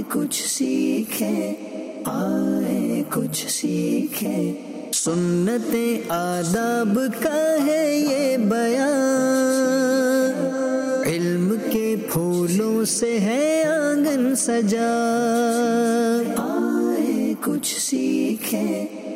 کچھ سیکھیں، آئیں کچھ سیکھیں، سنت آداب کا ہے یہ بیان، علم کے پھولوں سے ہے آنگن سجا، آئیں کچھ سیکھیں،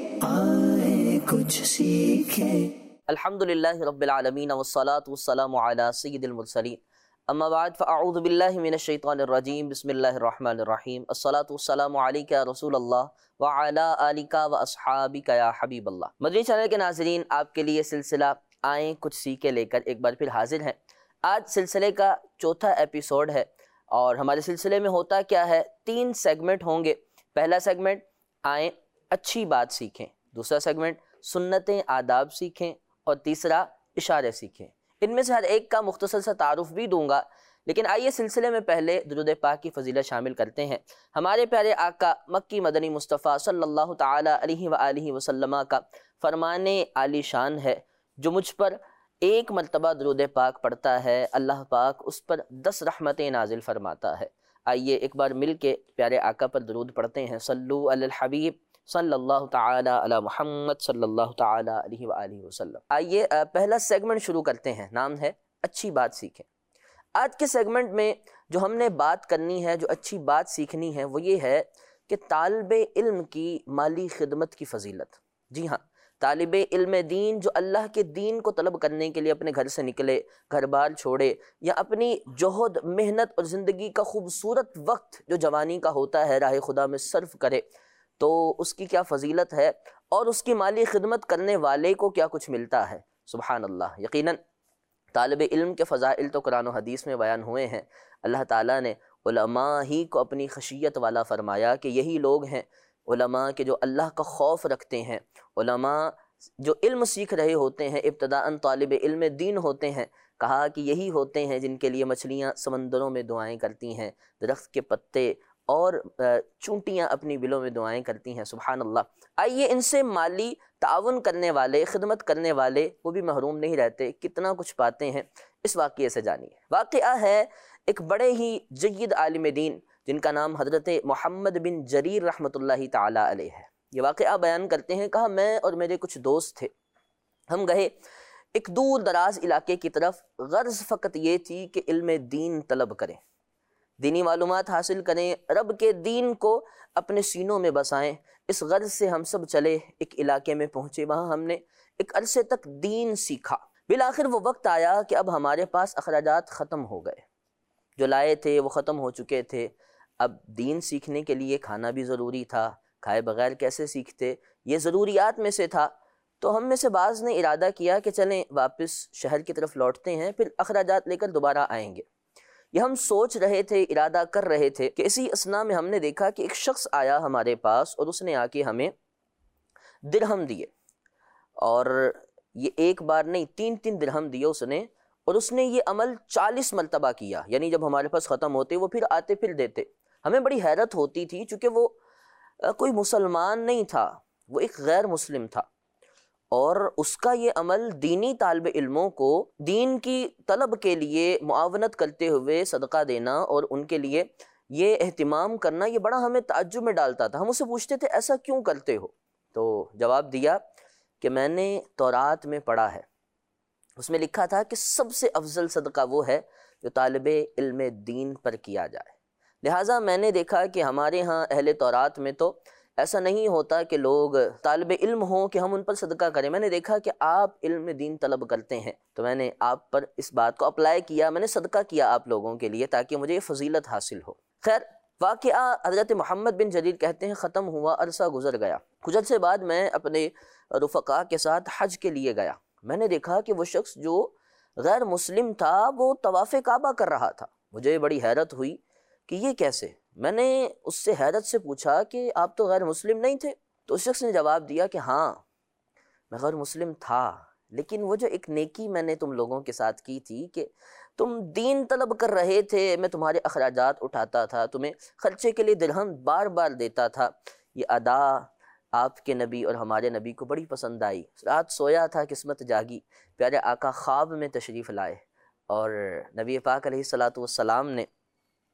آئیں کچھ سیکھیں۔ الحمدللہ رب العالمین والصلاة والسلام علی سید المرسلین، اما بعد فاعوذ باللہ من الشیطان الرجیم، بسم اللہ الرحمن الرحیم، الصلاة والسلام علیک یا رسول اللہ وعلی آلک واصحابک یا حبیب اللہ۔ مدنی چینل کے ناظرین، آپ کے لیے سلسلہ آئیں کچھ سیکھیں لے کر ایک بار پھر حاضر ہیں۔ آج سلسلے کا چوتھا ایپیسوڈ ہے اور ہمارے سلسلے میں ہوتا کیا ہے، 3 سیگمنٹ ہوں گے۔ پہلا سیگمنٹ آئیں اچھی بات سیکھیں، دوسرا سیگمنٹ سنتیں آداب سیکھیں، اور تیسرا اشارے سیکھیں۔ ان میں سے ہر ایک کا مختصر سا تعارف بھی دوں گا، لیکن آئیے سلسلے میں پہلے درود پاک کی فضیلت شامل کرتے ہیں۔ ہمارے پیارے آقا مکی مدنی مصطفیٰ صلی اللہ تعالی علیہ وآلہ وسلم کا فرمان عالی شان ہے، جو مجھ پر ایک مرتبہ درود پاک پڑھتا ہے، اللہ پاک اس پر 10 رحمتیں نازل فرماتا ہے۔ آئیے ایک بار مل کے پیارے آقا پر درود پڑھتے ہیں۔ صلو علی الحبیب صلی اللہ تعالی علی محمد صلی اللہ تعالی علیہ وآلہ وسلم۔ آئیے پہلا سیگمنٹ شروع کرتے ہیں، نام ہے اچھی بات سیکھیں۔ آج کے سیگمنٹ میں جو ہم نے بات کرنی ہے، جو اچھی بات سیکھنی ہے، وہ یہ ہے کہ طالب علم کی مالی خدمت کی فضیلت۔ جی ہاں، طالب علم دین جو اللہ کے دین کو طلب کرنے کے لیے اپنے گھر سے نکلے، گھر بار چھوڑے، یا اپنی جہد، محنت اور زندگی کا خوبصورت وقت جو جوانی کا ہوتا ہے راہ خدا میں صرف کرے، تو اس کی کیا فضیلت ہے اور اس کی مالی خدمت کرنے والے کو کیا کچھ ملتا ہے۔ سبحان اللہ۔ یقیناً طالب علم کے فضائل تو قرآن و حدیث میں بیان ہوئے ہیں۔ اللہ تعالیٰ نے علماء ہی کو اپنی خشیت والا فرمایا کہ یہی لوگ ہیں علماء کے جو اللہ کا خوف رکھتے ہیں، علماء جو علم سیکھ رہے ہوتے ہیں، ابتداءً طالب علم دین ہوتے ہیں۔ کہا کہ یہی ہوتے ہیں جن کے لیے مچھلیاں سمندروں میں دعائیں کرتی ہیں، درخت کے پتے اور چونٹیاں اپنی بلوں میں دعائیں کرتی ہیں۔ سبحان اللہ۔ آئیے ان سے مالی تعاون کرنے والے، خدمت کرنے والے، وہ بھی محروم نہیں رہتے، کتنا کچھ پاتے ہیں، اس واقعے سے جانیے۔ واقعہ ہے ایک بڑے ہی جید عالم دین جن کا نام حضرت محمد بن جریر رحمۃ اللہ تعالی علیہ ہے۔ یہ واقعہ بیان کرتے ہیں، کہا میں اور میرے کچھ دوست تھے، ہم گئے ایک دور دراز علاقے کی طرف، غرض فقط یہ تھی کہ علم دین طلب کریں، دینی معلومات حاصل کریں، رب کے دین کو اپنے سینوں میں بسائیں۔ اس غرض سے ہم سب چلے، ایک علاقے میں پہنچے، وہاں ہم نے ایک عرصے تک دین سیکھا۔ بالآخر وہ وقت آیا کہ اب ہمارے پاس اخراجات ختم ہو گئے، جو لائے تھے وہ ختم ہو چکے تھے۔ اب دین سیکھنے کے لیے کھانا بھی ضروری تھا، کھائے بغیر کیسے سیکھتے، یہ ضروریات میں سے تھا۔ تو ہم میں سے بعض نے ارادہ کیا کہ چلیں واپس شہر کی طرف لوٹتے ہیں، پھر اخراجات لے کر دوبارہ آئیں گے۔ یہ ہم سوچ رہے تھے، ارادہ کر رہے تھے کہ اسی اثناء میں ہم نے دیکھا کہ ایک شخص آیا ہمارے پاس اور اس نے آ کے ہمیں درہم دیے، اور یہ ایک بار نہیں 3 درہم دیے اس نے، اور اس نے یہ عمل 40 مرتبہ کیا، یعنی جب ہمارے پاس ختم ہوتے وہ پھر آتے پھر دیتے۔ ہمیں بڑی حیرت ہوتی تھی، چونکہ وہ کوئی مسلمان نہیں تھا، وہ ایک غیر مسلم تھا، اور اس کا یہ عمل دینی طالب علموں کو دین کی طلب کے لیے معاونت کرتے ہوئے صدقہ دینا اور ان کے لیے یہ اہتمام کرنا، یہ بڑا ہمیں تعجب میں ڈالتا تھا۔ ہم اسے پوچھتے تھے ایسا کیوں کرتے ہو؟ تو جواب دیا کہ میں نے تورات میں پڑھا ہے، اس میں لکھا تھا کہ سب سے افضل صدقہ وہ ہے جو طالب علم دین پر کیا جائے، لہٰذا میں نے دیکھا کہ ہمارے ہاں اہل تورات میں تو ایسا نہیں ہوتا کہ لوگ طالب علم ہوں کہ ہم ان پر صدقہ کریں۔ میں نے دیکھا کہ آپ علم دین طلب کرتے ہیں، تو میں نے آپ پر اس بات کو اپلائی کیا، میں نے صدقہ کیا آپ لوگوں کے لیے تاکہ مجھے یہ فضیلت حاصل ہو۔ خیر، واقعہ حضرت محمد بن جریر کہتے ہیں ختم ہوا، عرصہ گزر گیا۔ کچھ عرصے بعد میں اپنے رفقا کے ساتھ حج کے لیے گیا۔ میں نے دیکھا کہ وہ شخص جو غیر مسلم تھا وہ طواف کعبہ کر رہا تھا۔ مجھے بڑی حیرت ہوئی کہ یہ کیسے؟ میں نے اس سے حیرت سے پوچھا کہ آپ تو غیر مسلم نہیں تھے؟ تو اس شخص نے جواب دیا کہ ہاں میں غیر مسلم تھا، لیکن وہ جو ایک نیکی میں نے تم لوگوں کے ساتھ کی تھی کہ تم دین طلب کر رہے تھے، میں تمہارے اخراجات اٹھاتا تھا، تمہیں خرچے کے لیے درہم بار بار دیتا تھا، یہ ادا آپ کے نبی اور ہمارے نبی کو بڑی پسند آئی۔ رات سویا تھا، قسمت جاگی، پیارے آقا خواب میں تشریف لائے اور نبی پاک علیہ الصلوۃ والسلام نے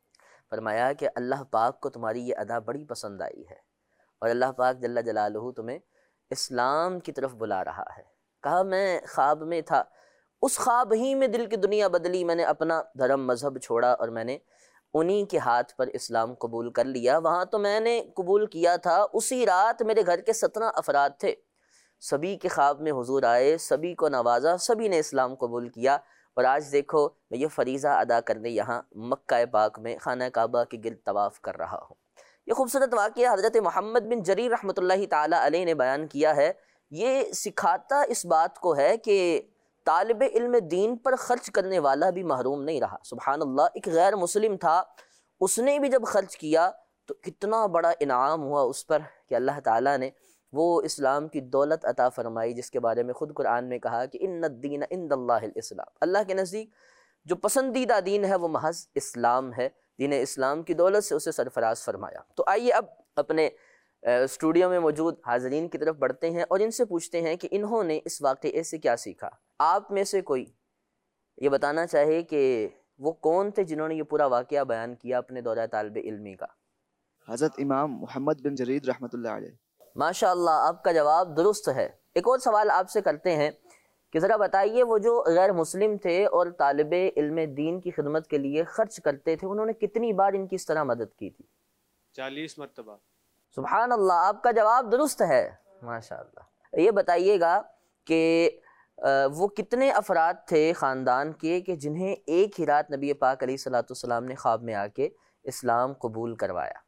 فرمایا کہ اللہ پاک کو تمہاری یہ ادا بڑی پسند آئی ہے اور اللہ پاک جل جلالہ تمہیں اسلام کی طرف بلا رہا ہے۔ کہا میں خواب میں تھا، اس خواب ہی میں دل کی دنیا بدلی، میں نے اپنا دھرم مذہب چھوڑا اور میں نے انہی کے ہاتھ پر اسلام قبول کر لیا۔ وہاں تو میں نے قبول کیا تھا، اسی رات میرے گھر کے 17 افراد تھے، سبھی کے خواب میں حضور آئے، سبھی کو نوازا، سبھی نے اسلام قبول کیا، اور آج دیکھو میں یہ فریضہ ادا کرنے یہاں مکہ پاک میں خانہ کعبہ کے گرد طواف کر رہا ہوں۔ یہ خوبصورت واقعہ حضرت محمد بن جریر رحمۃ اللہ تعالی علیہ نے بیان کیا ہے۔ یہ سکھاتا اس بات کو ہے کہ طالب علم دین پر خرچ کرنے والا بھی محروم نہیں رہا۔ سبحان اللہ، ایک غیر مسلم تھا، اس نے بھی جب خرچ کیا تو کتنا بڑا انعام ہوا اس پر کہ اللہ تعالیٰ نے وہ اسلام کی دولت عطا فرمائی، جس کے بارے میں خود قرآن میں کہا کہ ان الدین عند اللہ الاسلام، اللہ کے نزدیک جو پسندیدہ دین ہے وہ محض اسلام ہے۔ دین اسلام کی دولت سے اسے سرفراز فرمایا۔ تو آئیے اب اپنے اسٹوڈیو میں موجود حاضرین کی طرف بڑھتے ہیں اور ان سے پوچھتے ہیں کہ انہوں نے اس واقعے سے کیا سیکھا۔ آپ میں سے کوئی یہ بتانا چاہے کہ وہ کون تھے جنہوں نے یہ پورا واقعہ بیان کیا اپنے دورہ طالب علمی کا؟ حضرت امام محمد بن جریر رحمۃ اللہ علیہ۔ ماشاء اللہ، آپ کا جواب درست ہے۔ ایک اور سوال آپ سے کرتے ہیں کہ ذرا بتائیے، وہ جو غیر مسلم تھے اور طالب علم دین کی خدمت کے لیے خرچ کرتے تھے، انہوں نے کتنی بار ان کی اس طرح مدد کی تھی؟ 40 مرتبہ۔ سبحان اللہ، آپ کا جواب درست ہے، ماشاء اللہ۔ یہ بتائیے گا کہ وہ کتنے افراد تھے خاندان کے کہ جنہیں ایک ہی رات نبی پاک علیہ الصلوۃ والسلام نے خواب میں آ کے اسلام قبول کروایا؟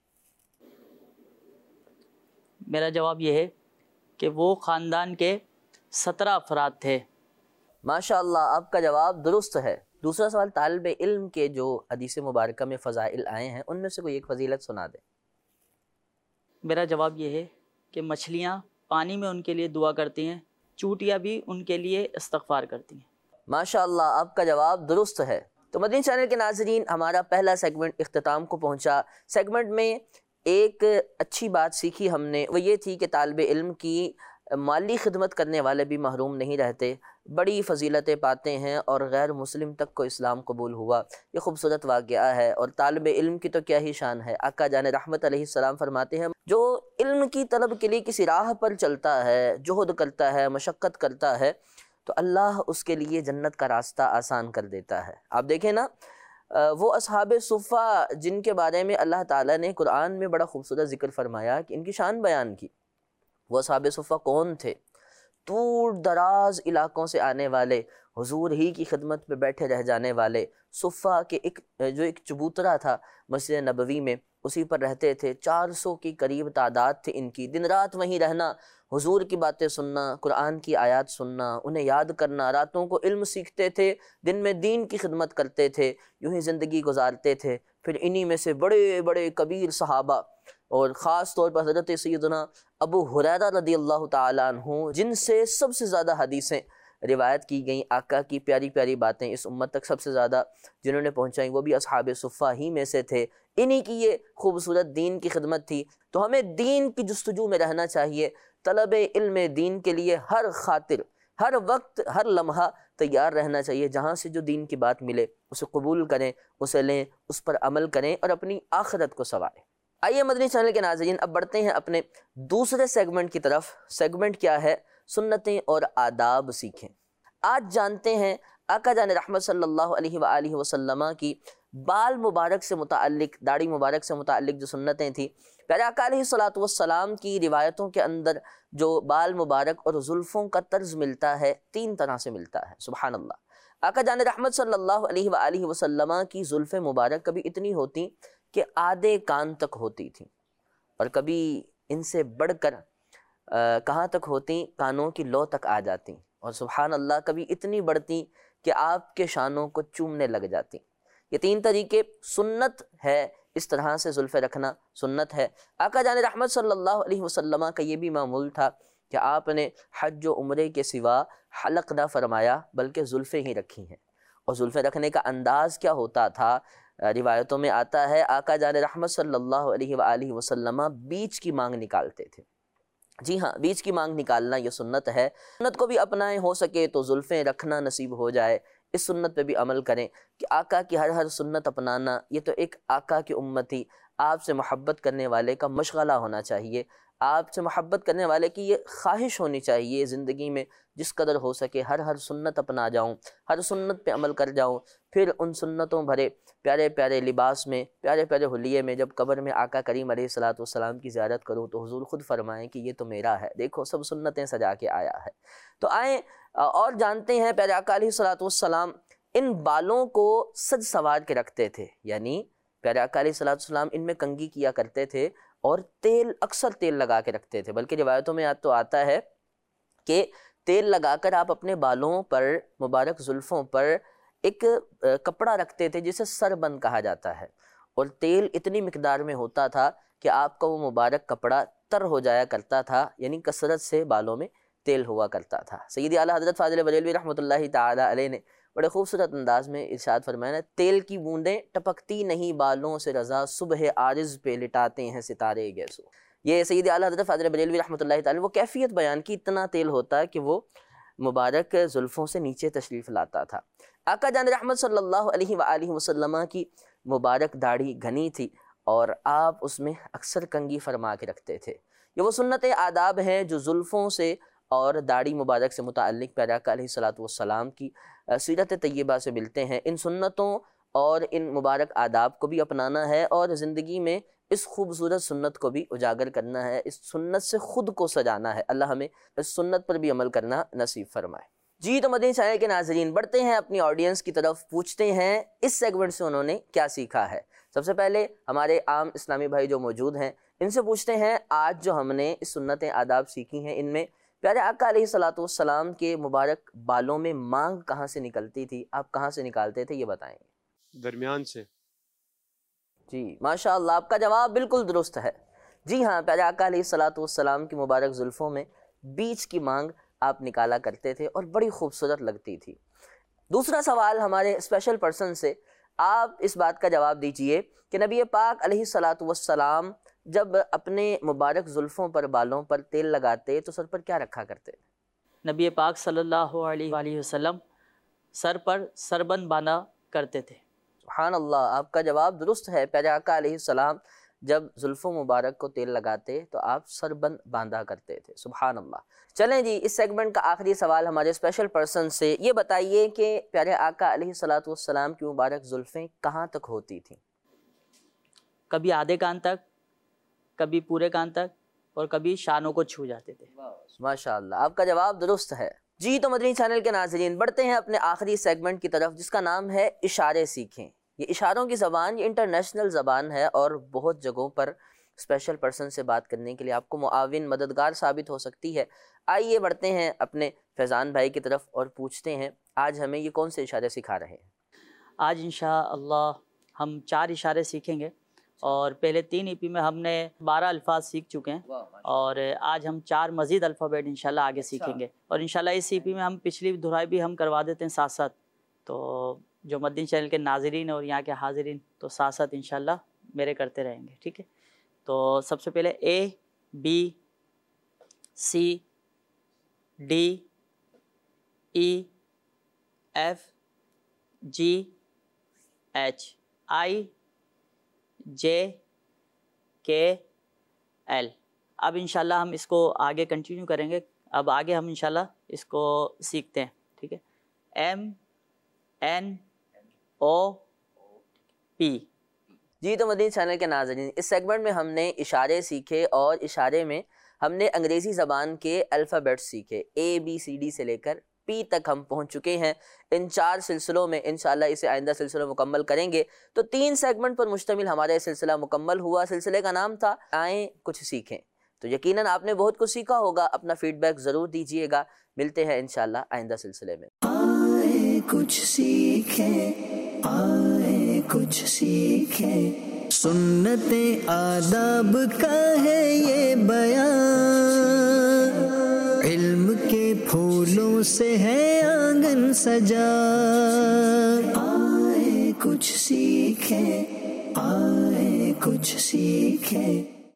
میرا جواب یہ ہے کہ وہ خاندان کے 17 افراد تھے۔ ماشاء اللہ، آپ کا جواب درست ہے۔ دوسرا سوال، طالب علم کے جو حدیث مبارکہ میں فضائل آئے ہیں ان میں سے کوئی ایک فضیلت سنا دیں۔ میرا جواب یہ ہے کہ مچھلیاں پانی میں ان کے لیے دعا کرتی ہیں، چوٹیاں بھی ان کے لیے استغفار کرتی ہیں۔ ماشاء اللہ، آپ کا جواب درست ہے۔ تو مدنی چینل کے ناظرین، ہمارا پہلا سیگمنٹ اختتام کو پہنچا۔ سیگمنٹ میں ایک اچھی بات سیکھی ہم نے، وہ یہ تھی کہ طالب علم کی مالی خدمت کرنے والے بھی محروم نہیں رہتے، بڑی فضیلتیں پاتے ہیں، اور غیر مسلم تک کو اسلام قبول ہوا۔ یہ خوبصورت واقعہ ہے، اور طالب علم کی تو کیا ہی شان ہے۔ آقا جان رحمت علیہ السلام فرماتے ہیں، جو علم کی طلب کے لیے کسی راہ پر چلتا ہے، جہد کرتا ہے، مشقت کرتا ہے، تو اللہ اس کے لیے جنت کا راستہ آسان کر دیتا ہے۔ آپ دیکھیں نا، وہ اصحاب صفہ جن کے بارے میں اللہ تعالیٰ نے قرآن میں بڑا خوبصورت ذکر فرمایا کہ ان کی شان بیان کی، وہ اصحاب صفہ کون تھے؟ دور دراز علاقوں سے آنے والے، حضور ہی کی خدمت پہ بیٹھے رہ جانے والے، صفہ کے جو ایک چبوترا تھا مسجد نبوی میں، اسی پر رہتے تھے۔ 400 کی قریب تعداد تھی ان کی، دن رات وہیں رہنا، حضور کی باتیں سننا، قرآن کی آیات سننا، انہیں یاد کرنا، راتوں کو علم سیکھتے تھے، دن میں دین کی خدمت کرتے تھے، یوں ہی زندگی گزارتے تھے۔ پھر انہی میں سے بڑے بڑے کبیر صحابہ، اور خاص طور پر حضرت سیدنا ابو ہریرہ رضی اللہ تعالیٰ عنہ، جن سے سب سے زیادہ حدیثیں روایت کی گئیں، آقا کی پیاری پیاری باتیں اس امت تک سب سے زیادہ جنہوں نے پہنچائیں، وہ بھی اصحاب صفہ ہی میں سے تھے۔ انہی کی یہ خوبصورت دین کی خدمت تھی۔ تو ہمیں دین کی جستجو میں رہنا چاہیے، طلب علم دین کے لیے ہر خاطر، ہر وقت، ہر لمحہ تیار رہنا چاہیے۔ جہاں سے جو دین کی بات ملے اسے قبول کریں، اسے لیں، اس پر عمل کریں اور اپنی آخرت کو سنواریں۔ آئیے مدنی چینل کے ناظرین، اب بڑھتے ہیں اپنے دوسرے سیگمنٹ کی طرف۔ سیگمنٹ کیا ہے؟ سنتیں اور آداب سیکھیں۔ آج جانتے ہیں آقا جان رحمت صلی اللہ علیہ وآلہ وسلم کی بال مبارک سے متعلق، داڑھی مبارک سے متعلق جو سنتیں تھیں۔ پیارے آقا علیہ الصلوۃ والسلام کی روایتوں کے اندر جو بال مبارک اور زلفوں کا طرز ملتا ہے، 3 طرح سے ملتا ہے۔ سبحان اللہ، آقا جان رحمت صلی اللہ علیہ وآلہ وسلم کی زلفیں مبارک کبھی اتنی ہوتی کہ آدھے کان تک ہوتی تھیں، اور کبھی ان سے بڑھ کر کہاں تک ہوتی؟ کانوں کی لو تک آ جاتی، اور سبحان اللہ کبھی اتنی بڑھتی کہ آپ کے شانوں کو چومنے لگ جاتی۔ یہ 3 طریقے سنت ہے، اس طرح سے زلفیں رکھنا سنت ہے۔ آقا جان رحمت صلی اللہ علیہ وسلم کا یہ بھی معمول تھا کہ آپ نے حج و عمرے کے سوا حلق نہ فرمایا، بلکہ زلفیں ہی رکھی ہیں۔ اور زلفیں رکھنے کا انداز کیا ہوتا تھا؟ روایتوں میں آتا ہے آقا جان رحمت صلی اللہ علیہ وآلہ وسلم بیچ کی مانگ نکالتے تھے۔ جی ہاں، بیچ کی مانگ نکالنا یہ سنت ہے۔ سنت کو بھی اپنائیں، ہو سکے تو زلفیں رکھنا نصیب ہو جائے، اس سنت پہ بھی عمل کریں کہ آقا کی ہر سنت اپنانا یہ تو ایک آقا کی امتی، آپ سے محبت کرنے والے کا مشغلہ ہونا چاہیے، آپ سے محبت کرنے والے کی یہ خواہش ہونی چاہیے زندگی میں جس قدر ہو سکے ہر سنت اپنا جاؤں، ہر سنت پہ عمل کر جاؤں، پھر ان سنتوں بھرے پیارے پیارے لباس میں، پیارے پیارے حلیے میں جب قبر میں آقا کریم علیہ الصلوۃ والسلام کی زیارت کروں تو حضور خود فرمائیں کہ یہ تو میرا ہے، دیکھو سب سنتیں سجا کے آیا ہے۔ تو آئیں اور جانتے ہیں پیارے آقا علیہ الصلوۃ والسلام ان بالوں کو سج سنوار کے رکھتے تھے، یعنی پیارے آقا علیہ الصلوۃ والسلام ان میں کنگھی کیا کرتے تھے اور اکثر تیل لگا کے رکھتے تھے، بلکہ روایتوں میں تو آتا ہے کہ تیل لگا کر آپ اپنے بالوں پر، مبارک زلفوں پر ایک کپڑا رکھتے تھے جسے سربند کہا جاتا ہے، اور تیل اتنی مقدار میں ہوتا تھا کہ آپ کا وہ مبارک کپڑا تر ہو جایا کرتا تھا، یعنی کثرت سے بالوں میں تیل ہوا کرتا تھا۔ سیدی اعلیٰ حضرت فاضل بریلوی رحمۃ اللہ تعالی علیہ نے بڑے خوبصورت انداز میں ارشاد فرمایا، تیل کی بوندیں ٹپکتی نہیں بالوں سے رضا، صبح عارض پہ لٹاتے ہیں ستارے گیسو۔ یہ سیدی اعلیٰ حضرت فاضل بریلوی رحمۃ اللہ تعالی وہ کیفیت بیان کی، اتنا تیل ہوتا ہے کہ وہ مبارک زلفوں سے نیچے تشریف لاتا تھا۔ آقا جان رحمت صلی اللہ علیہ وآلہ وسلم کی مبارک داڑھی گھنی تھی اور آپ اس میں اکثر کنگھی فرما کے رکھتے تھے۔ یہ وہ سنت آداب ہیں جو زلفوں سے اور داڑھی مبارک سے متعلق پیارے آقا علیہ الصلوۃ والسلام کی سیرت طیبہ سے ملتے ہیں۔ ان سنتوں اور ان مبارک آداب کو بھی اپنانا ہے اور زندگی میں اس خوبصورت سنت کو بھی اجاگر کرنا ہے، اس سنت سے خود کو سجانا ہے۔ اللہ ہمیں اس سنت پر بھی عمل کرنا نصیب فرمائے۔ جی تو مدنی چینل کے ناظرین بڑھتے ہیں اپنی آڈینس کی طرف، پوچھتے ہیں اس سیگمنٹ سے انہوں نے کیا سیکھا ہے۔ سب سے پہلے ہمارے عام اسلامی بھائی جو موجود ہیں ان سے پوچھتے ہیں آج جو ہم نے اس سنت آداب سیکھی ہیں ان میں پیارے آقا علیہ الصلوۃ والسلام کے مبارک بالوں میں مانگ کہاں سے نکلتی تھی، آپ کہاں سے نکالتے تھے، یہ بتائیں گے؟ درمیان سے۔ جی ماشاء اللہ، آپ کا جواب بالکل درست ہے۔ جی ہاں، پیارے آقا علیہ الصلوۃ والسلام کی مبارک زلفوں میں بیچ کی مانگ آپ نکالا کرتے تھے اور بڑی خوبصورت لگتی تھی۔ دوسرا سوال ہمارے اسپیشل پرسن سے، آپ اس بات کا جواب دیجئے کہ نبی پاک علیہ الصلوۃ والسلام جب اپنے مبارک زلفوں پر، بالوں پر تیل لگاتے تو سر پر کیا رکھا کرتے؟ نبی پاک صلی اللہ علیہ وآلہ وسلم سر پر سربند باندھا کرتے تھے۔ سبحان اللہ، آپ کا جواب درست ہے۔ پیارے آقا علیہ السلام جب زلفوں مبارک کو تیل لگاتے تو آپ سربند باندھا کرتے تھے۔ سبحان اللہ۔ چلیں جی، اس سیگمنٹ کا آخری سوال ہمارے اسپیشل پرسن سے، یہ بتائیے کہ پیارے آقا علیہ الصلوۃ والسلام کی مبارک زلفیں کہاں تک ہوتی تھیں؟ کبھی آدھے کان تک، کبھی پورے کان تک، اور کبھی شانوں کو چھو جاتے تھے۔ ماشاء اللہ، آپ کا جواب درست ہے۔ جی تو مدنی چینل کے ناظرین بڑھتے ہیں اپنے آخری سیگمنٹ کی طرف جس کا نام ہے اشارے سیکھیں۔ یہ اشاروں کی زبان یہ انٹرنیشنل زبان ہے اور بہت جگہوں پر اسپیشل پرسن سے بات کرنے کے لیے آپ کو معاون، مددگار ثابت ہو سکتی ہے۔ آئیے بڑھتے ہیں اپنے فیضان بھائی کی طرف اور پوچھتے ہیں آج ہمیں یہ کون سے اشارے سکھا رہے ہیں؟ آج انشاءاللہ ہم 4 اشارے سیکھیں گے، اور پہلے 3 EP میں ہم نے 12 الفاظ سیکھ چکے ہیں، اور آج ہم 4 مزید الفابیٹ انشاءاللہ آگے سیکھیں گے، اور انشاءاللہ اس EP میں ہم پچھلی دہرائی بھی ہم کروا دیتے ہیں ساتھ ساتھ، تو جو مدنی چینل کے ناظرین اور یہاں کے حاضرین تو ساتھ ساتھ انشاءاللہ میرے کرتے رہیں گے، ٹھیک ہے؟ تو سب سے پہلے A B C D E F G H I J K L۔ اب انشاءاللہ ہم اس کو آگے کنٹینیو کریں گے، اب آگے ہم انشاءاللہ اس کو سیکھتے ہیں، ٹھیک ہے؟ M N O P۔ جی تو مدنی چینل کے ناظرین اس سیگمنٹ میں ہم نے اشارے سیکھے اور اشارے میں ہم نے انگریزی زبان کے الفابیٹ سیکھے، A B C D سے لے کر P تک ہم پہنچ چکے ہیں۔ ان 4 سلسلوں میں انشاءاللہ اسے آئندہ سلسلوں مکمل کریں گے، تو 3 سیگمنٹ پر مشتمل ہمارا یہ سلسلہ مکمل ہوا۔ سلسلے کا نام تھا آئیں کچھ سیکھیں، تو یقیناً آپ نے بہت کچھ سیکھا ہوگا، اپنا فیڈ بیک ضرور دیجیے گا۔ ملتے ہیں انشاءاللہ آئندہ سلسلے میں۔ آئے کچھ سیکھیں، آئے کچھ سیکھیں، سنت آداب کا ہے یہ بیان، علم کے پھولوں سے ہے آنگن سجا، آئے کچھ سیکھیں، آئے کچھ سیکھیں۔